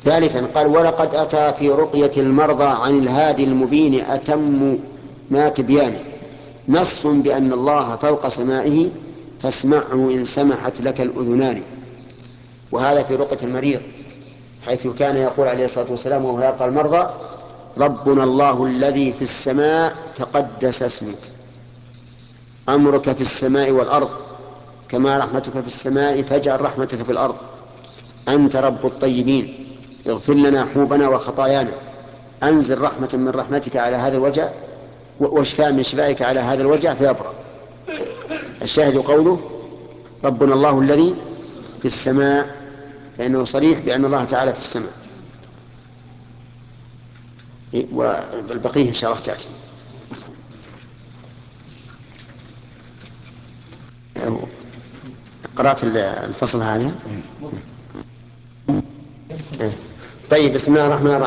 ثالثا قال: ولقد أتى في رقية المرضى عن الهادي المبين أتم ما تبيان نص بأن الله فوق سمائه فاسمعه إن سمحت لك الأذنان. وهذا في رقية المريض، حيث كان يقول عليه الصلاة والسلام وهو يرقى المرضى: ربنا الله الذي في السماء تقدس اسمك، أمرك في السماء والأرض، كما رحمتك في السماء فاجعل رحمتك في الأرض، أنت رب الطيبين، اغفر لنا حوبنا وخطايانا، أنزل رحمة من رحمتك على هذا الوجع واشفاء من شفائك على هذا الوجع فيبرأ. الشاهد قوله: ربنا الله الذي في السماء، فإنه صريح بأن الله تعالى في السماء. والبقية إن شاء الله تأتي. قرأت الفصل هذا. طيب، بسم الله الرحمن الرحيم.